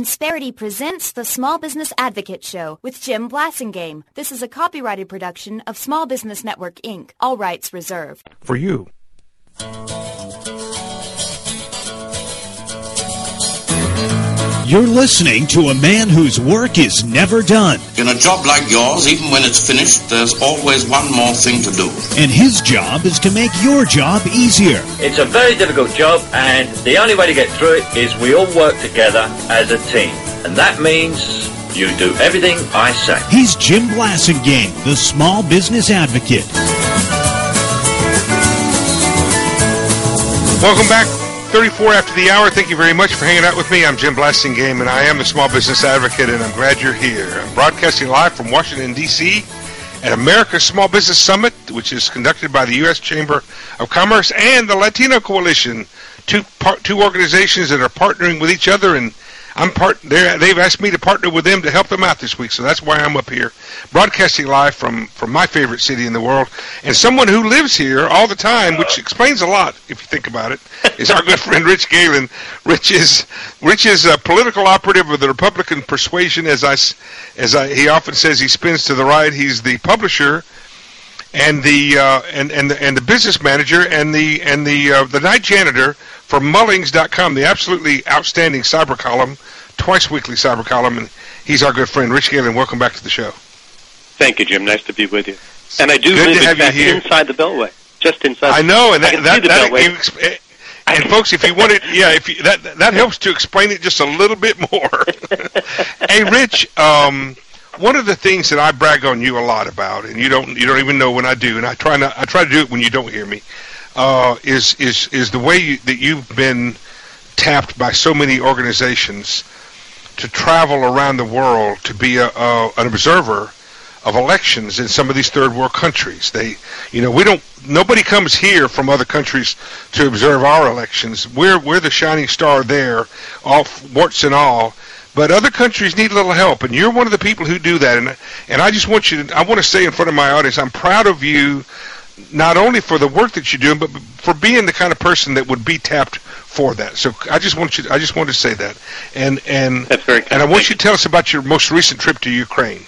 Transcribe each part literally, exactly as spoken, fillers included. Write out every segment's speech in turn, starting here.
Insperity presents the Small Business Advocate Show with Jim Blasingame. This is a copyrighted production of Small Business Network, Incorporated. All rights reserved. For you. You're listening to a man whose work is never done. In a job like yours, even when it's finished, there's always one more thing to do. And his job is to make your job easier. It's a very difficult job, and the only way to get through it is we all work together as a team. And that means you do everything I say. He's Jim Blasingame, the Small Business Advocate. Welcome back. thirty-four after the hour. Thank you very much for hanging out with me. I'm Jim Blasingame, and I am the Small Business Advocate, and I'm glad you're here. I'm broadcasting live from Washington, D C at America's Small Business Summit, which is conducted by the U S Chamber of Commerce and the Latino Coalition, two par- two organizations that are partnering with each other, and I'm part. They've asked me to partner with them to help them out this week, so that's why I'm up here, broadcasting live from, from my favorite city in the world, and someone who lives here all the time, which explains a lot if you think about it, is our good friend Rich Galen. Rich is Rich is a political operative of the Republican persuasion, as I as I, he often says. He spins to the right. He's the publisher and the uh, and and the, and the business manager and the and the uh, the night janitor for Mullings dot com, the absolutely outstanding cyber column, twice weekly cyber column, and he's our good friend. Rich Galen, welcome back to the show. Thank you, Jim. Nice to be with you. And I do Good live, to have in fact, you here. inside the Beltway, just inside. I know, and I that can that, see the that Beltway. and folks, if you want it, yeah, if you, that that helps to explain it just a little bit more. Hey, Rich, um, one of the things that I brag on you a lot about, and you don't you don't even know when I do, and I try not I try to do it when you don't hear me, uh, is is is the way you, that you've been tapped by so many organizations to travel around the world to be a, a, an observer of elections in some of these third world countries. They, you know, we don't. Nobody comes here from other countries to observe our elections. We're we're the shining star there, all warts and all. But other countries need a little help, and you're one of the people who do that. And and I just want you to. I want to say in front of my audience, I'm proud of you, not only for the work that you're doing, but for being the kind of person that would be tapped for that. So I just want you. I just wanted to say that. And and That's very kind. and I want you to tell us about your most recent trip to Ukraine.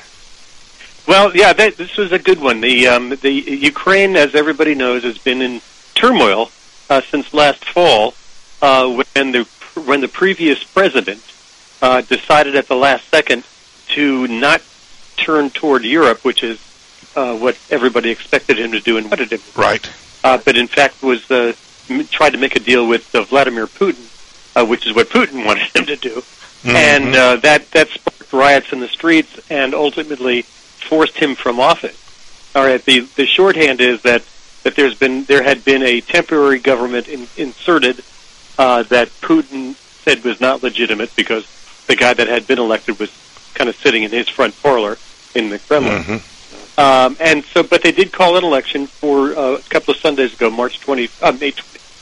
Well, yeah, that, this was a good one. The um, the Ukraine, as everybody knows, has been in turmoil uh, since last fall, uh, when the when the previous president uh, decided at the last second to not turn toward Europe, which is uh, what everybody expected him to do and wanted him to do. Right. Uh, but in fact was uh, m- tried to make a deal with uh, Vladimir Putin, uh, which is what Putin wanted him to do, mm-hmm. and uh, that that sparked riots in the streets and ultimately forced him from office. All right. The the shorthand is that, that there's been there had been a temporary government in, inserted uh, that Putin said was not legitimate because the guy that had been elected was kind of sitting in his front parlor in the Kremlin. Mm-hmm. Um, and so, but they did call an election for uh, a couple of Sundays ago, March twentieth, uh, May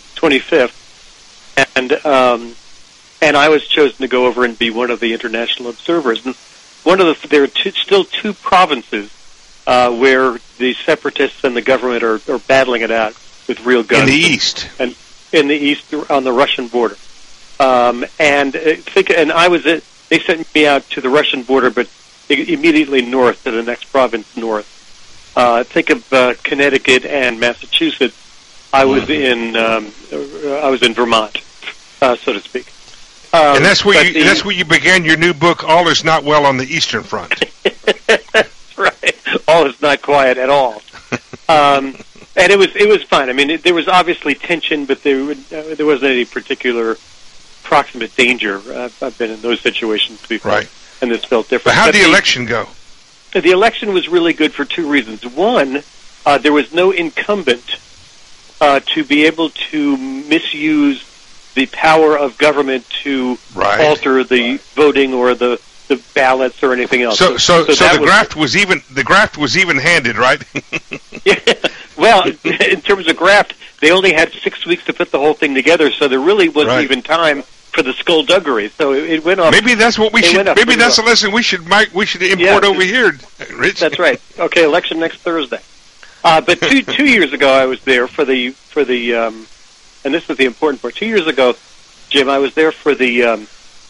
twenty-fifth, and um, and I was chosen to go over and be one of the international observers. And one of the there are two, still two provinces uh, where the separatists and the government are, are battling it out with real guns. In the east, and in the east on the Russian border. Um, and uh, think, and I was at, they sent me out to the Russian border, but immediately north to the next province north. Uh, think of uh, Connecticut and Massachusetts. I was mm-hmm. in um, I was in Vermont, uh, so to speak. Um, and that's where you, the, that's where you began your new book, All Is Not Well on the Eastern Front. That's right. All is not quiet at all. um, and it was it was fine. I mean, it, there was obviously tension, but there uh, there wasn't any particular proximate danger. Uh, I've been in those situations before, right. and this felt different. But how did the, the election go? The election was really good for two reasons. One, uh, there was no incumbent uh, to be able to misuse the power of government to right. alter the voting or the, the ballots or anything else. So, so, so, so the was, graft was even the graft was even handed, right? Yeah. Well, in terms of graft, they only had six weeks to put the whole thing together, so there really wasn't right. even time for the skullduggery. So it, it went off. Maybe that's what we should. Maybe that's well. a lesson we should Mike, we should import yeah, over here, Rich. That's right. Okay, election next Thursday. Uh, but two two years ago, I was there for the for the, um, and this is the important part. Two years ago, Jim, I was there for the um,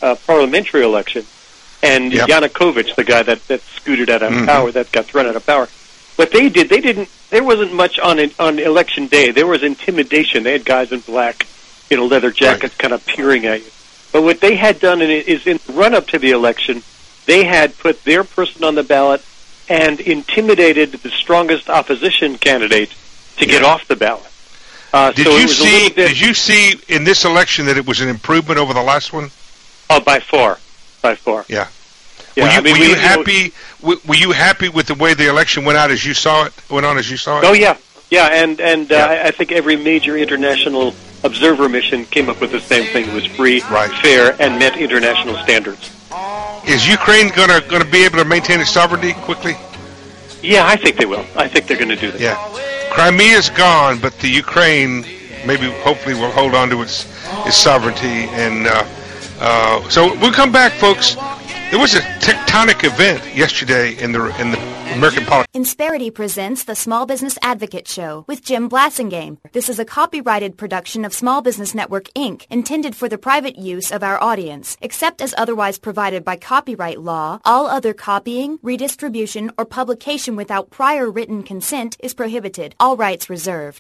uh, parliamentary election, and Yep. Yanukovych, the guy that, that scooted out of Mhm. power, that got thrown out of power. What they did, they didn't. There wasn't much on it, on election day. There was intimidation. They had guys in black, you know, leather jackets, kind of peering at you. But what they had done in it is, in the run up to the election, they had put their person on the ballot and intimidated the strongest opposition candidate to get Yeah. off the ballot. Uh, Did so it you was a see? little bit, Did you see in this election that it was an improvement over the last one? Oh, by far, by far. Yeah. Yeah, were you, I mean, were we- you you know- happy? w- were you happy with the way the election went out as you saw it? Went on as you saw it? Oh yeah, yeah, and and uh, Yeah. I, I think every major international observer mission came up with the same thing. It was free, Right. fair, and met international standards. Is Ukraine gonna gonna be able to maintain its sovereignty quickly? Yeah, I think they will. I think they're going to do that. Yeah. Crimea's gone, but the Ukraine maybe, hopefully, will hold on to its its sovereignty. And uh, uh, so we'll come back, folks. There was a tectonic event yesterday in the in the American politics. Insperity presents the Small Business Advocate Show with Jim Blassingame. This is a copyrighted production of Small Business Network, Incorporated, intended for the private use of our audience. Except as otherwise provided by copyright law, all other copying, redistribution, or publication without prior written consent is prohibited. All rights reserved.